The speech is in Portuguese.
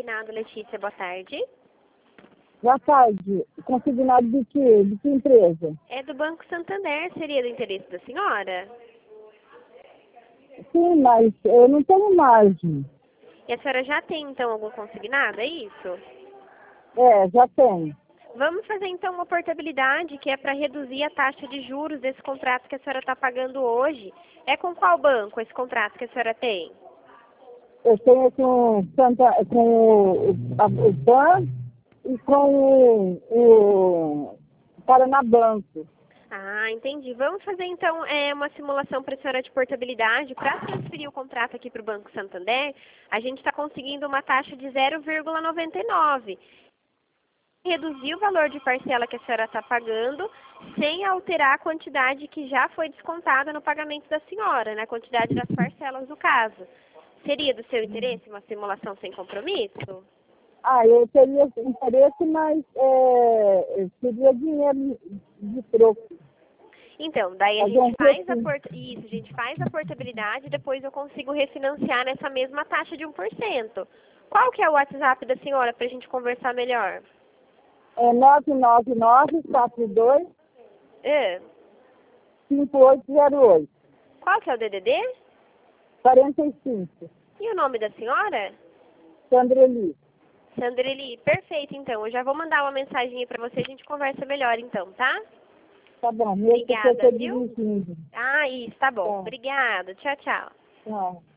consignado, Letícia. Boa tarde. Boa tarde. Consignado de quê? De que empresa? É do Banco Santander. Seria do interesse da senhora? Sim, mas eu não tenho margem. E a senhora já tem, então, algum consignado, é isso? É, já tenho. Vamos fazer, então, uma portabilidade, que é para reduzir a taxa de juros desse contrato que a senhora está pagando hoje. É com qual banco esse contrato que a senhora tem? Eu tenho com o BAN e com o Paraná Banco. Ah, entendi. Vamos fazer, então, uma simulação para a senhora de portabilidade. Para transferir o contrato aqui para o Banco Santander, a gente está conseguindo uma taxa de 0,99. Reduzir o valor de parcela que a senhora está pagando, sem alterar a quantidade que já foi descontada no pagamento da senhora, né? A quantidade das parcelas do caso. Seria do seu interesse uma simulação sem compromisso? Eu teria interesse, mas seria dinheiro de troco. Então, daí a Fazer um gente faz troquinho. isso, a gente faz a portabilidade e depois eu consigo refinanciar nessa mesma taxa de 1%. Qual que é o WhatsApp da senhora para a gente conversar melhor? É 999-42-5808. É. Qual que é o DDD? 45. E o nome da senhora? Sandreli. Sandreli, perfeito, então. Eu já vou mandar uma mensagem para você, a gente conversa melhor, então, tá? Tá bom, mesmo que eu Obrigada, estou viu? dirigindo. Ah, isso, tá bom. Tá, Obrigada. Tchau, tchau. tá.